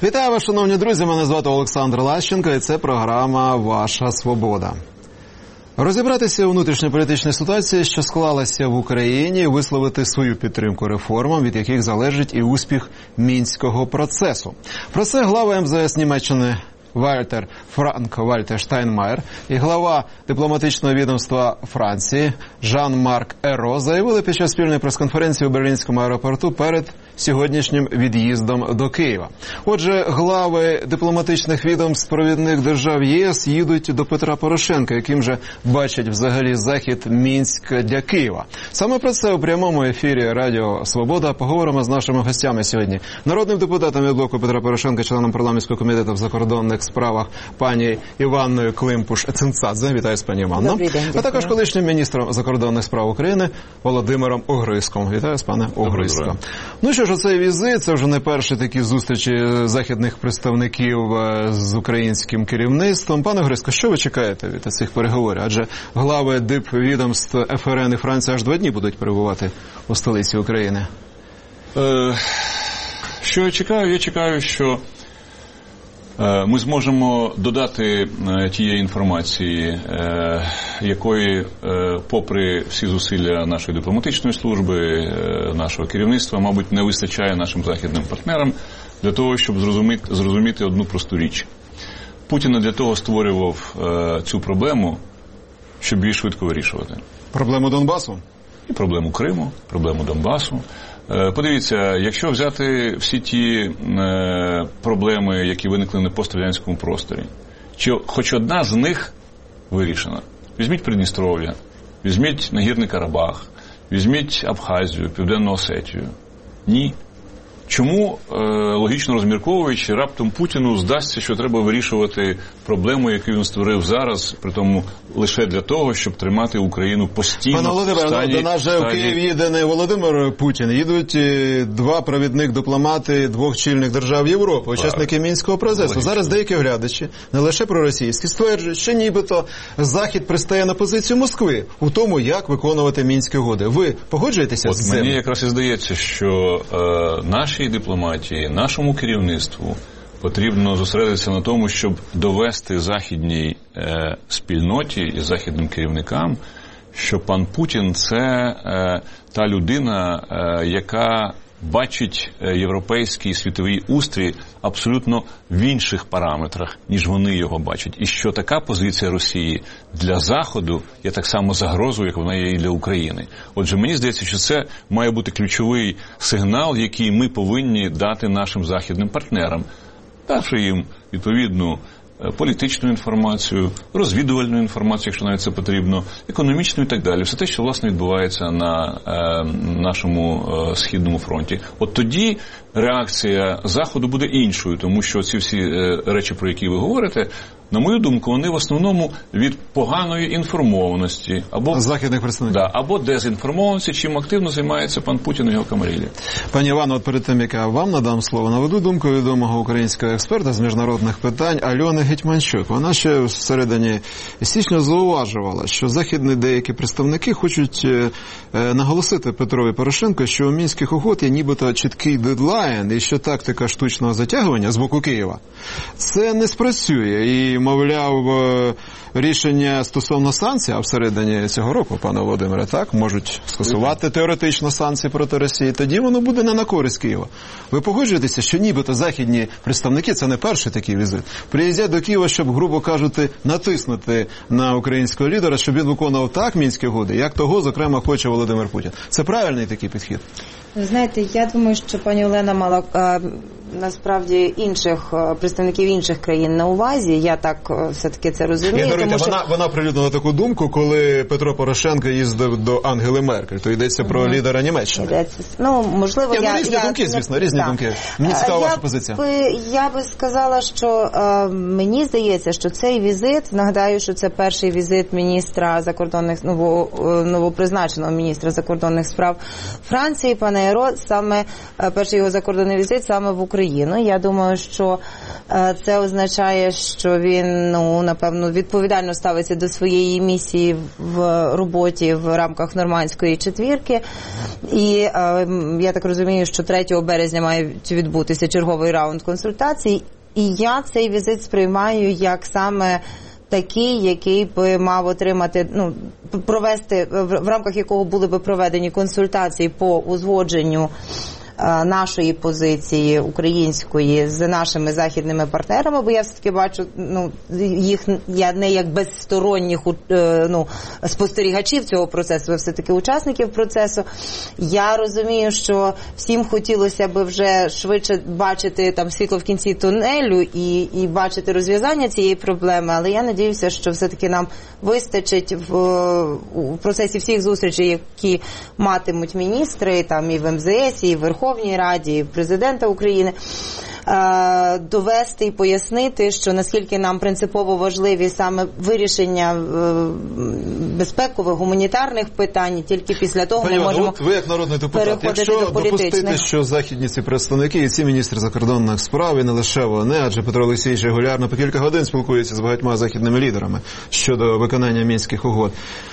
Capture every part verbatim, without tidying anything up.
Вітаю вас, шановні друзі, мене звати Олександр Лащенко і це програма «Ваша свобода». Розібратися у внутрішньополітичній ситуації, що склалася в Україні, і висловити свою підтримку реформам, від яких залежить і успіх Мінського процесу. Про це глава ем зе ес Німеччини Вальтер Франк-Вальтер Штайнмаєр і глава дипломатичного відомства Франції Жан-Марк Еро заявили під час спільної прес-конференції у Берлінському аеропорту перед сьогоднішнім від'їздом до Києва. Отже, глави дипломатичних відомств провідних держав ЄС їдуть до Петра Порошенка, яким же бачать взагалі захід Мінськ для Києва. Саме про це у прямому ефірі Радіо Свобода поговоримо з нашими гостями сьогодні. Народним депутатом від блоку Петра Порошенка, членом парламентського комітету в закордонних справах пані Іванною Климпуш-Цинцадзе. Вітаю з пані Іванно. Добрий день. А також колишнім міністром закордонних справ України Володимиром Огриском. Вітаю з пане Огриском. Ну що ж, оцей візит, це вже не перші такі зустрічі західних представників з українським керівництвом. Пане Огриско, що ви чекаєте від цих переговорів? Адже глави дипвідомств еф ер ен і Франції аж два дні будуть перебувати у столиці України. Е, що я чекаю? Я чекаю, що ми зможемо додати тієї інформації, якої, попри всі зусилля нашої дипломатичної служби, нашого керівництва, мабуть, не вистачає нашим західним партнерам для того, щоб зрозуміти, зрозуміти одну просту річ. Путін не для того створював цю проблему, щоб її швидко вирішувати. Проблему Донбасу? І проблему Криму, проблему Донбасу. Подивіться, якщо взяти всі ті е, проблеми, які виникли на пострадянському просторі, чи хоч одна з них вирішена. Візьміть Придністров'я, візьміть Нагірний Карабах, візьміть Абхазію, Південну Осетію. Ні. Чому, е, логічно розмірковуючи, раптом Путіну здасться, що треба вирішувати проблему, яку він створив зараз, при тому лише для того, щоб тримати Україну постійно Пане Володимире, в стані... до нас же в стані... Київ їде не Володимир Путін, їдуть два провідних дипломати двох чільних держав Європи, учасники Мінського процесу. Логічно. Зараз деякі оглядачі, не лише проросійські, стверджують, що нібито Захід пристає на позицію Москви у тому, як виконувати Мінські угоди. Ви погоджуєтеся От з цим? Мені якраз і здається, що е, нашій дипломатії, нашому керівництву потрібно зосередитися на тому, щоб довести західній е, спільноті і західним керівникам, що пан Путін – це е, та людина, е, яка бачить європейський світовий устрій абсолютно в інших параметрах, ніж вони його бачать. І що така позиція Росії для Заходу є так само загрозою, як вона є і для України. Отже, мені здається, що це має бути ключовий сигнал, який ми повинні дати нашим західним партнерам, давши їм відповідну політичну інформацію, розвідувальну інформацію, якщо навіть це потрібно, економічну і так далі. Все те, що, власне, відбувається на е, нашому е, Східному фронті. От тоді реакція Заходу буде іншою, тому що ці всі е, речі, про які ви говорите, на мою думку, вони в основному від поганої інформованості або західних представників. Да, або дезінформованості, чим активно займається пан Путін і його камарилі. Пані Івано, от перед тим, як я вам надам слово, наведу думку відомого українського експерта з міжнародних питань Альони Гетьманчук. Вона ще в середині січня зауважувала, що західні деякі представники хочуть е, е, наголосити Петрові Порошенку, що у Мінських угод є нібито чіткий дедлайн, і що тактика штучного затягування з боку Києва це не спрацює. І, мовляв, рішення стосовно санкцій, а всередині цього року, пане Володимире, так, можуть скасувати теоретично санкції проти Росії, тоді воно буде не на користь Києва. Ви погоджуєтеся, що нібито західні представники, це не перший такий візит, приїздять до Києва, щоб, грубо кажучи, натиснути на українського лідера, щоб він виконував так Мінські угоди, як того, зокрема, хоче Володимир Путін. Це правильний такий підхід? Ви знаєте, я думаю, що пані Олена мала е, насправді інших е, представників інших країн на увазі. Я так е, все-таки це розумію. Я даруйте, тому, що... вона, вона прилюднила таку думку, коли Петро Порошенко їздив до Ангели Меркель. То йдеться mm-hmm. про лідера Німеччини. Йдеться. Ну, можливо, я... я... Ну, різні я, думки, я, звісно, різні так. думки. Мені цікава я ваша позиція. Би, я би сказала, що е, мені здається, що цей візит, нагадаю, що це перший візит міністра закордонних, ново, новопризначеного міністра закордонних справ Франції, пана Жанейро, саме перший його закордонний візит саме в Україну. Я думаю, що це означає, що він, ну, напевно, відповідально ставиться до своєї місії в роботі в рамках нормандської четвірки. І я так розумію, що третього березня має відбутися черговий раунд консультацій. І я цей візит сприймаю як саме такий, який би мав отримати, ну, провести, в рамках якого були би проведені консультації по узгодженню нашої позиції української з нашими західними партнерами, бо я все-таки бачу, ну, їх я не як безсторонніх, ну, спостерігачів цього процесу, а все-таки учасників процесу. Я розумію, що всім хотілося б вже швидше бачити там світло в кінці тунелю і, і бачити розв'язання цієї проблеми, але я надіюся, що все-таки нам вистачить в, в процесі всіх зустрічей, які матимуть міністри, там і в ем зе ес, і в Верховній Верховній Раді, і Президента України, довести і пояснити, що наскільки нам принципово важливі саме вирішення безпекових, гуманітарних питань, тільки після того Пані ми можемо от ви як народний депутат, якщо до допустити, що західні ці представники і ці міністри закордонних справ, і не лише вони, адже Петро Олексійович регулярно по кілька годин спілкується з багатьма західними лідерами щодо виконання Мінських угод.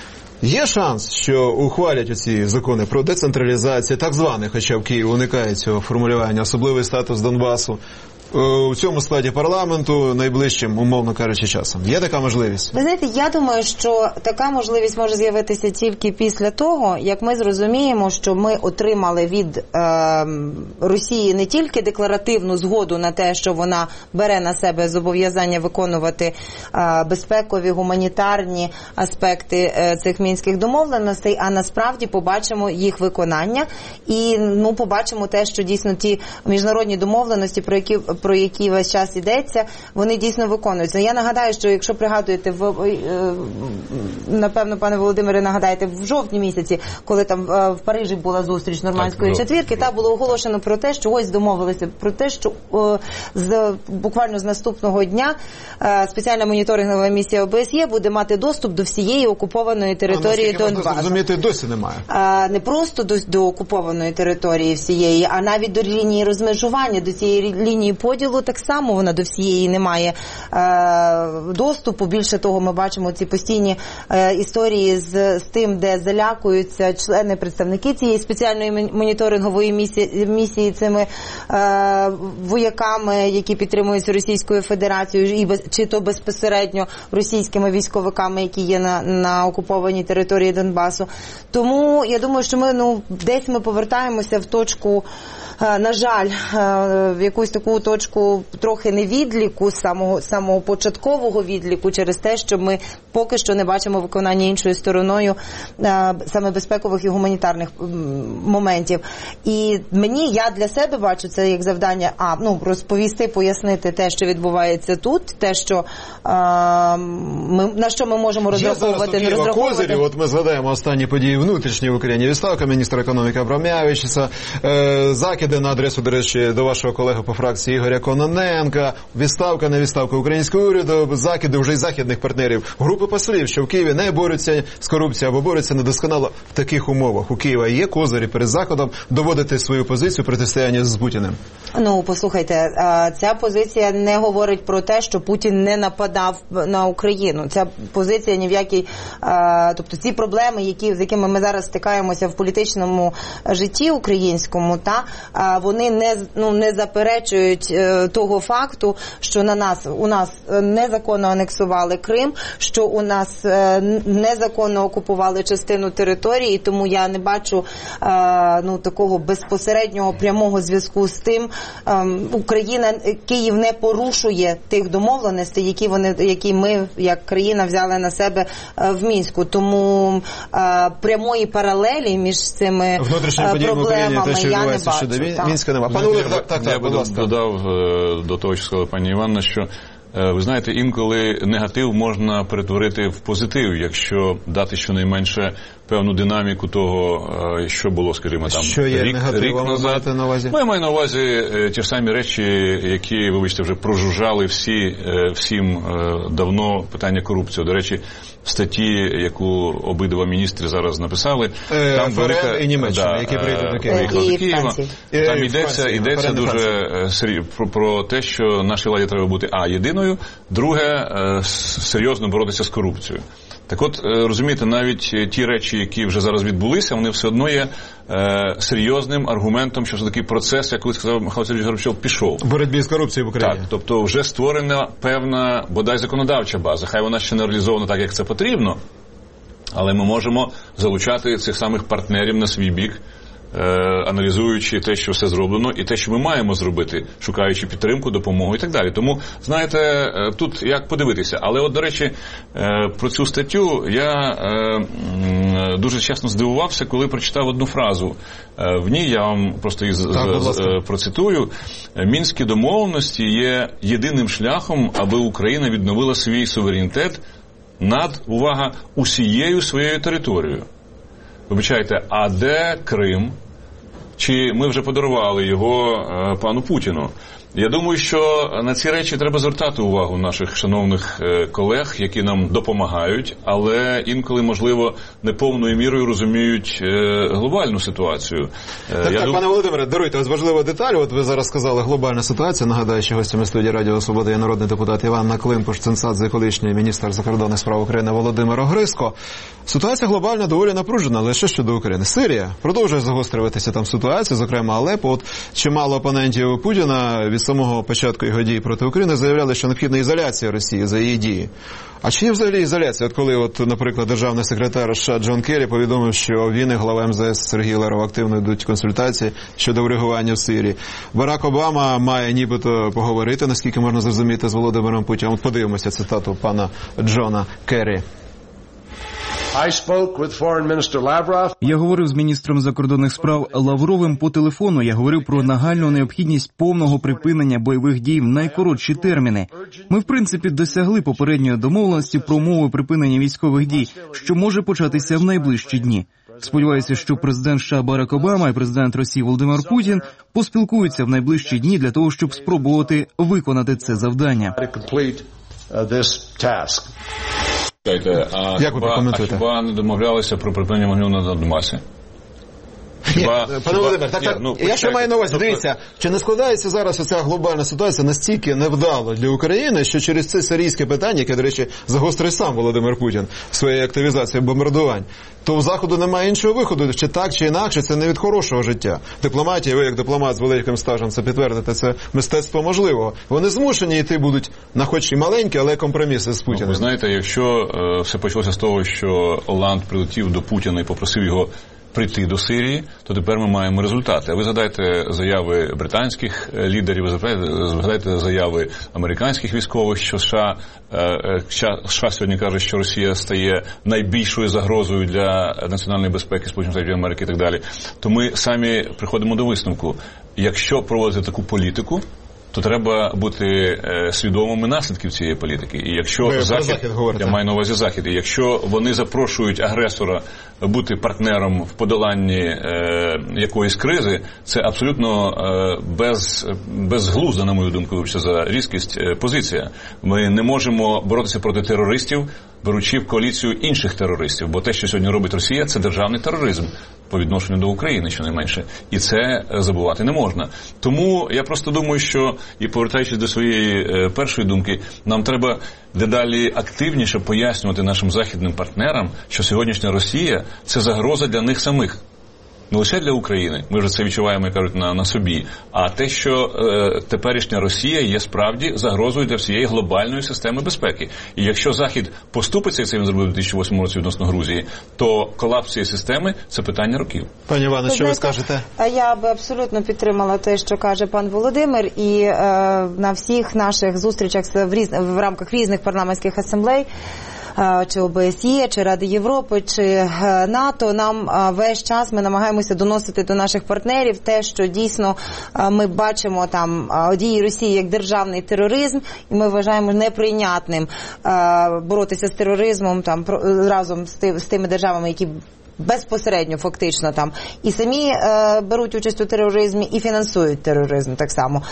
Є шанс, що ухвалять оці закони про децентралізацію, так званих, хоча в Києві уникає цього формулювання, особливий статус Донбасу, у цьому складі парламенту найближчим, умовно кажучи, часом. Є така можливість? Ви знаєте, я думаю, що така можливість може з'явитися тільки після того, як ми зрозуміємо, що ми отримали від е, Росії не тільки декларативну згоду на те, що вона бере на себе зобов'язання виконувати е, безпекові, гуманітарні аспекти е, цих мінських домовленостей, а насправді побачимо їх виконання і, ну, побачимо те, що дійсно ті міжнародні домовленості, про які про які весь час йдеться, вони дійсно виконуються. Я нагадаю, що якщо пригадуєте, в, напевно, пане Володимире, нагадаєте, в жовтні місяці, коли там в Парижі була зустріч нормандської четвірки, та було оголошено про те, що ось домовилися про те, що з, буквально з наступного дня спеціальна моніторингова місія о бе ес є буде мати доступ до всієї окупованої території Донбасу. А, розумієте, досі немає. А, не просто до, до окупованої території всієї, а навіть до лінії розмежування, до цієї лінії поділу так само вона до всієї не має е, доступу. Більше того, ми бачимо ці постійні е, історії з, з тим, де залякуються члени, представники цієї спеціальної моніторингової місії, місії цими е, вояками, які підтримуються Російською Федерацією, і без, чи то безпосередньо російськими військовиками, які є на, на окупованій території Донбасу. Тому я думаю, що ми, ну, десь ми повертаємося в точку, на жаль, в якусь таку точку трохи не відліку, самого, самого початкового відліку, через те, що ми поки що не бачимо виконання іншою стороною саме безпекових і гуманітарних моментів. І мені, я для себе бачу це як завдання, а, ну, розповісти, пояснити те, що відбувається тут, те, що а, ми, на що ми можемо розраховувати, не розраховувати. Козирі, от ми згадаємо останні події внутрішні в Україні. Відставка міністра економіки Абрамовича, е, закиди на адресу, до речі, до вашого колеги по фракції Ігоря Кононенка, відставка, не відставка українського уряду, закиди вже й західних партнерів, групи послів, що в Києві не борються з корупцією або борються недосконало в таких умовах. У Києва є козирі перед Заходом доводити свою позицію протистояння з Путіним? Ну, послухайте, ця позиція не говорить про те, що Путін не нападав на Україну. Ця позиція ні в якій, тобто ці проблеми, які, з якими ми зараз стикаємося в політичному житті українському, та вони не, ну, не заперечують того факту, що на нас, у нас незаконно анексували Крим, що у нас незаконно окупували частину території, тому я не бачу, ну, такого безпосереднього прямого зв'язку з тим. Україна, Київ не порушує тих домовленостей, які вони, які ми як країна взяли на себе в Мінську. Тому прямої паралелі між цими проблемами я не бачу. Мінська нема. Пане Олег, так, так, я так, би додав до того, що сказала пані Іванна, що ви знаєте, інколи негатив можна перетворити в позитив, якщо дати щонайменше певну динаміку того, що було, скажімо, там що є рік, рік назад. На увазі? Ну, я маю на увазі ті ж самі речі, які, вибачте, вже прожужжали всі, всім давно питання корупції. До речі, в статті, яку обидва міністри зараз написали, е, там велика... і Німеччина, да, які прийдуть до Києва. до Києва. Там йдеться, йдеться дуже про, про те, що нашій владі треба бути, а, єдиною, друге, серйозно боротися з корупцією. Так от, розумієте, навіть ті речі, які вже зараз відбулися, вони все одно є е, серйозним аргументом, що все-таки процес, як колись сказав Михайло Сергійович Горбачов, пішов. В боротьбі з корупцією в Україні. Так, тобто вже створена певна, бодай, законодавча база. Хай вона ще не реалізована так, як це потрібно, але ми можемо залучати цих самих партнерів на свій бік, аналізуючи те, що все зроблено, і те, що ми маємо зробити, шукаючи підтримку, допомогу і так далі. Тому, знаєте, тут як подивитися. Але от, до речі, про цю статтю я дуже чесно здивувався, коли прочитав одну фразу. В ній, я вам просто її так, процитую, «Мінські домовленості є єдиним шляхом, аби Україна відновила свій суверенітет над, увага, усією своєю територією». Вибачайте, а де Крим? Чи ми вже подарували його е, пану Путіну? Я думаю, що на ці речі треба звертати увагу наших шановних е, колег, які нам допомагають, але інколи, можливо, не повною мірою розуміють е, глобальну ситуацію. Е, так, я так, дум... пане Володимире, даруйте, ось важлива деталь. От ви зараз сказали глобальна ситуація. Нагадаю, що гостями студії Радіо Свобода є народний депутат Іванна Климпуш-Цинцадзе, колишній міністр закордонних справ України Володимир Огризко. Ситуація глобальна доволі напружена, лише щодо України. Сирія продовжує загострюватися там ситуація, зокрема Алепо. От чимало опонентів Путіна від самого початку його дій проти України заявляли, що необхідна ізоляція Росії за її дії. А чи є взагалі ізоляція? От коли, от, наприклад, державний секретар США Джон Керрі повідомив, що він і глава ем зе ес Сергій Лавров активно йдуть консультації щодо врегулювання в Сирії. Барак Обама має нібито поговорити, наскільки можна зрозуміти, з Володимиром Путіним. От подивимося цитату пана Джона Керрі. Я говорив з міністром закордонних справ Лавровим по телефону. Я говорив про нагальну необхідність повного припинення бойових дій в найкоротші терміни. Ми, в принципі, досягли попередньої домовленості про умови припинення військових дій, що може початися в найближчі дні. Сподіваюся, що президент США Барак Обама і президент Росії Володимир Путін поспілкуються в найближчі дні для того, щоб спробувати виконати це завдання. А Як ви прокоментуєте? А хіба не домовлялися про припинення вогню на Донбасі? Хіба, ні, пане Володимир, так, ні, так, ну, я ще маю на увазі, дивіться, чи не складається зараз оця глобальна ситуація настільки невдало для України, що через це сирійське питання, яке, до речі, загострив сам Володимир Путін своєю активізацією бомбардувань, то в Заходу немає іншого виходу, чи так, чи інакше, це не від хорошого життя. Дипломатія, ви як дипломат з великим стажем це підтвердите, це мистецтво можливого. Вони змушені йти будуть на хоч і маленькі, але компроміси з Путіним. Ну, ви знаєте, якщо е, все почалося з того, що Оланд прилетів до Путіна і попросив його прийти до Сирії, то тепер ми маємо результати. А ви згадайте заяви британських лідерів, ви згадайте заяви американських військових, що США, США сьогодні каже, що Росія стає найбільшою загрозою для національної безпеки Сполучених Штатів Америки і так далі. То ми самі приходимо до висновку. Якщо проводити таку політику, то треба бути е, свідомими наслідків цієї політики. І якщо ви Захід, Захід я маю на увазі Захід, і якщо вони запрошують агресора бути партнером в подоланні е, якоїсь кризи, це абсолютно е, без, безглузда, на мою думку, вибачте за різкість, е, позиція. Ми не можемо боротися проти терористів, беручи в коаліцію інших терористів, бо те, що сьогодні робить Росія, це державний тероризм по відношенню до України, щонайменше. І це забувати не можна. Тому я просто думаю, що, і повертаючись до своєї е, першої думки, нам треба дедалі активніше пояснювати нашим західним партнерам, що сьогоднішня Росія – це загроза для них самих. Не лише для України, ми вже це відчуваємо, як кажуть, на, на собі, а те, що е, теперішня Росія є справді загрозою для всієї глобальної системи безпеки. І якщо Захід поступиться, як це він зробив у дві тисячі восьмому році відносно Грузії, то колапс цієї системи – це питання років. Пані Івано, що ви скажете? А я би абсолютно підтримала те, що каже пан Володимир, і е, на всіх наших зустрічах в, різ... в рамках різних парламентських асамблей чи О Б С Є, чи Ради Європи, чи НАТО, нам весь час ми намагаємося доносити до наших партнерів те, що дійсно ми бачимо там дії Росії як державний тероризм, і ми вважаємо неприйнятним боротися з тероризмом там разом з тими державами, які безпосередньо, фактично, там і самі е, беруть участь у тероризмі, і фінансують тероризм так само.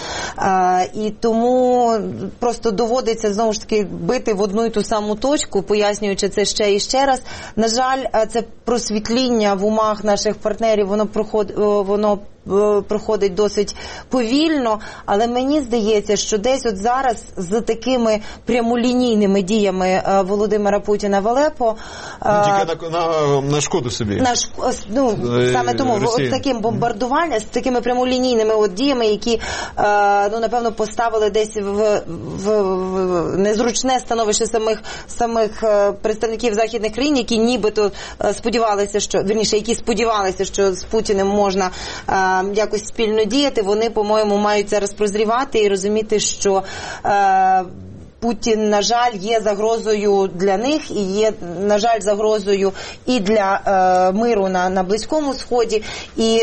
Е, і тому просто доводиться, знову ж таки, бити в одну і ту саму точку, пояснюючи це ще і ще раз. На жаль, це просвітління в умах наших партнерів, воно проходить, воно проходить досить повільно, але мені здається, що десь от зараз з такими прямолінійними діями Володимира Путіна в Алепо... Тільки на, на, на шкоду собі. На, ну, саме тому, от з таким бомбардуванням, з такими прямолінійними от діями, які, ну, напевно, поставили десь в, в, в незручне становище самих, самих представників західних країн, які нібито сподівалися, що, вірніше, які сподівалися, що з Путіним можна якось спільно діяти, вони, по-моєму, мають зараз прозрівати і розуміти, що е, Путін, на жаль, є загрозою для них і є, на жаль, загрозою і для е, миру на, на Близькому Сході, і,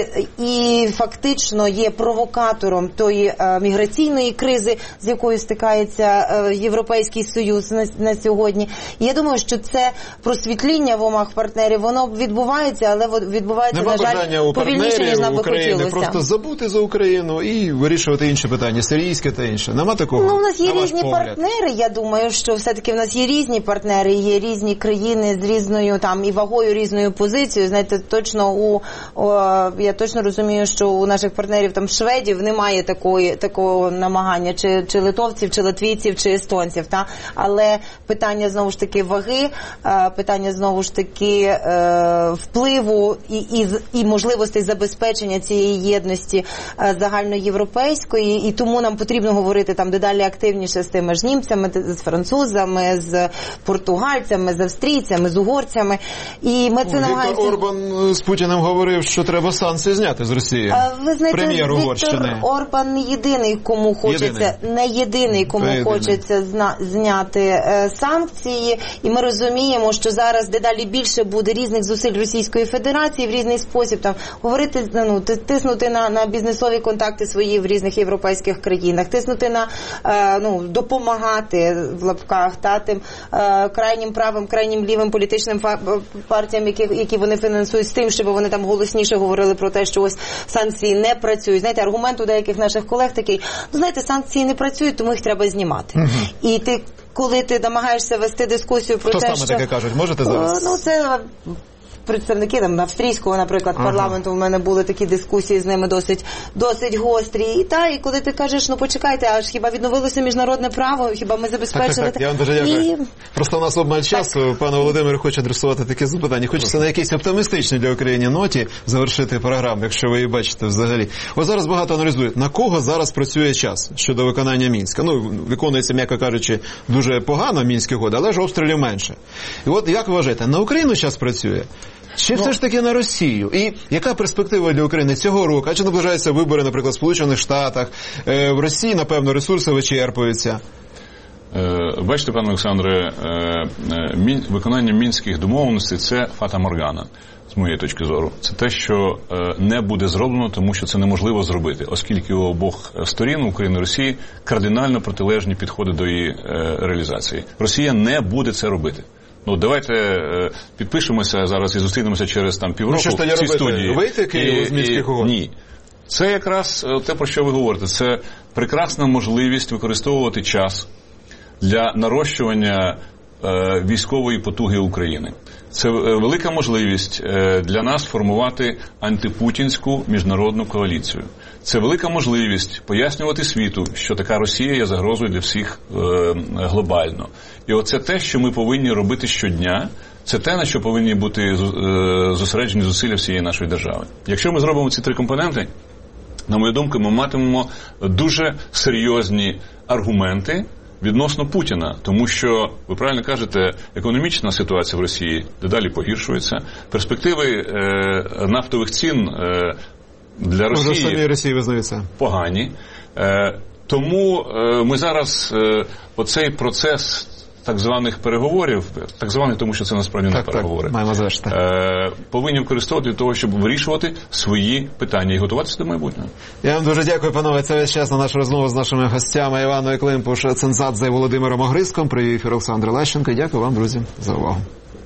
і фактично є провокатором тої е, міграційної кризи, з якою стикається е, Європейський Союз на, на сьогодні. І я думаю, що це просвітління в умах партнерів, воно відбувається, але відбувається, нема на жаль, повільніше, ніж нам би хотілося. Просто забути за Україну і вирішувати інші питання, сирійське та інше. Нема такого? Ну, у нас є різні партнери. Я думаю, що все-таки в нас є різні партнери, є різні країни з різною там і вагою, різною позицією. Знаєте, точно у о, я точно розумію, що у наших партнерів там шведів немає такої такого намагання, чи чи литовців, чи латвійців, чи естонців, та але питання знову ж таки ваги, питання знову ж таки е, впливу і, і і можливостей забезпечення цієї єдності загальноєвропейської, і тому нам потрібно говорити там дедалі активніше з тими ж німцями, з французами, з португальцями, з австрійцями, з угорцями. І ми це намагаємося... Віктор Орбан з Путіним говорив, що треба санкції зняти з Росії. Ви знаєте, Прем'єр Віктор Угорщини. Орбан не єдиний, кому хочеться, єдиний. не єдиний, кому не хочеться єдиний. Зна... зняти е, санкції. І ми розуміємо, що зараз дедалі більше буде різних зусиль Російської Федерації в різний спосіб там говорити, ну, тиснути на, на бізнесові контакти свої в різних європейських країнах, тиснути на, е, ну, допомагати в лапках та тим е, крайнім правим, крайнім лівим політичним партіям, які, які вони фінансують, з тим, щоб вони там голосніше говорили про те, що ось санкції не працюють. Знаєте, аргумент у деяких наших колег такий, ну, знаєте, санкції не працюють, тому їх треба знімати. Угу. І ти, коли ти намагаєшся вести дискусію про Хто те, що... що... Хто саме таке кажуть? Можете зараз? Ну, це... представники там австрійського, наприклад, ага. парламенту, в мене були такі дискусії з ними досить, досить гострі. І та, і коли ти кажеш, ну почекайте, аж хіба відновилося міжнародне право, хіба ми забезпечили... Так, так, так. Я вам дуже дякую. І... Просто у нас обмаль часу, пане Володимире, хоче адресувати таке запитання. Хочеться на якійсь оптимістичній для України ноті завершити програму, якщо ви її бачите взагалі. Ось зараз багато аналізують, на кого зараз працює час щодо виконання Мінська. Ну, виконується, м'яко кажучи, дуже погано Мінські угоди, але ж обстрілів менше. І от, як ви вважаєте, на Україну час працює? Чи все ж таки на Росію? І яка перспектива для України цього року? Адже наближаються вибори, наприклад, в Сполучених Штатах. В Росії, напевно, ресурси вичерпуються. Бачите, пане Олександре, виконання мінських домовленостей – це фата-моргана, з моєї точки зору. Це те, що не буде зроблено, тому що це неможливо зробити, оскільки у обох сторін, України і Росії, кардинально протилежні підходи до її реалізації. Росія не буде це робити. Ну, давайте е, підпишемося зараз і зустрінемося через там півроку ну, в цій студії. Вийти Києву з Мінських угод? Ні. Це якраз те, про що ви говорите. Це прекрасна можливість використовувати час для нарощування е, військової потуги України. Це велика можливість е, для нас формувати антипутінську міжнародну коаліцію. Це велика можливість пояснювати світу, що така Росія є загрозою для всіх е, глобально. І оце те, що ми повинні робити щодня, це те, на що повинні бути е, зосереджені зусилля всієї нашої держави. Якщо ми зробимо ці три компоненти, на мою думку, ми матимемо дуже серйозні аргументи відносно Путіна, тому що, ви правильно кажете, економічна ситуація в Росії дедалі погіршується, перспективи е, нафтових цін е, для Росії, Може, самі Росії визнаються погані. Е, тому е, ми зараз е, оцей процес так званих переговорів, так званих, тому що це насправді так, не переговори, так, маємо завершити. Е, повинні використовувати для того, щоб вирішувати свої питання і готуватися до майбутнього. Я вам дуже дякую, панове. Це весь час на нашу розмову з нашими гостями Іваною Климпуш, Цинцадзе і Володимиром Огризком. Привів ефір Олександр Лещенко. Дякую вам, друзі, за увагу.